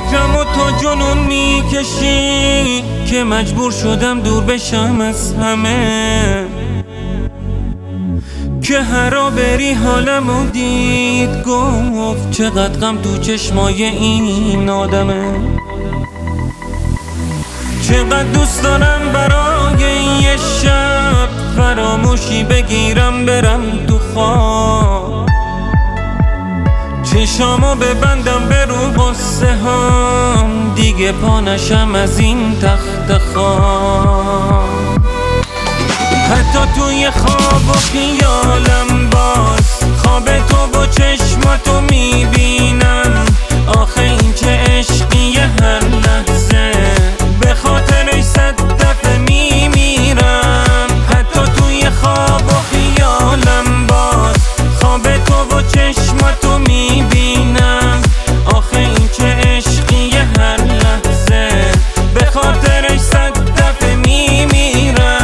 فکرمو تو جنون میکشی که مجبور شدم دور بشم از همه، که هرا بری حالمو دید گفت چقدر غم تو چشمای این آدمه. چقدر دوست دارم برای یه شب فراموشی بگیرم برم تو خواب، چشامو ببندم به رو غصه هام، دیگه پا نشم از این تخت خواب. حتی توی خواب و خیالم باز خواب تو و چشماتو میبینم. آخه این چه عشقیه هر لحظه به خاطرش 100 دفعه میمیرم. حتی توی خواب و خیالم باز خواب تو و چشماتو میبینم. آخه این چه عشقیه هر لحظه به خاطرش 100 دفعه میمیرم.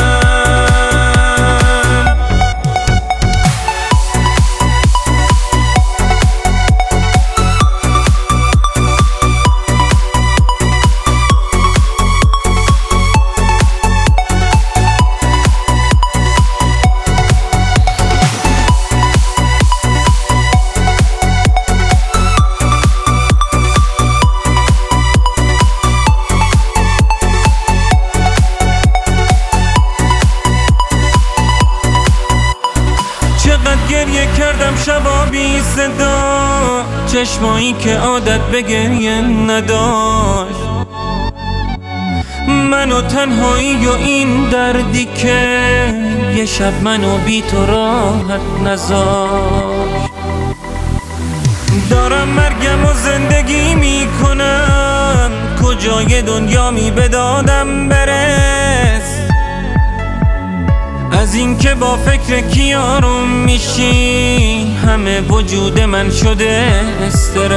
چقدر گریه کردم شبا بی صدا، چشمایی که عادت به گریه نداشت. منو تنهایی و این دردی که یه شب منو بی تو راحت نذاشت. دارم مرگم و زندگی میکنم، کجای دنیا می به دادم برس. از این که با فکر کیارم میشی همه وجود من شده استرس.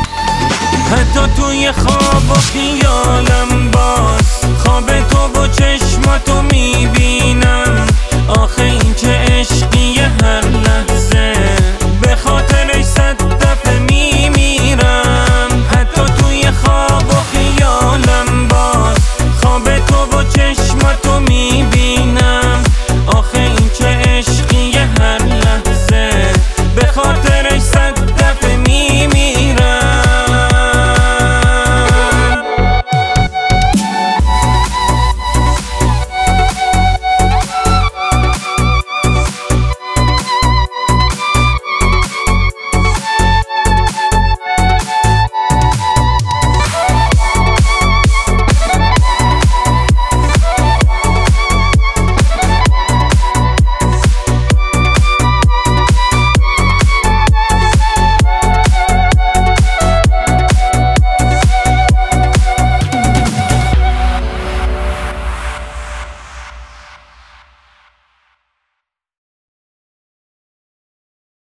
حتی توی خواب و خیالم باز خواب تو و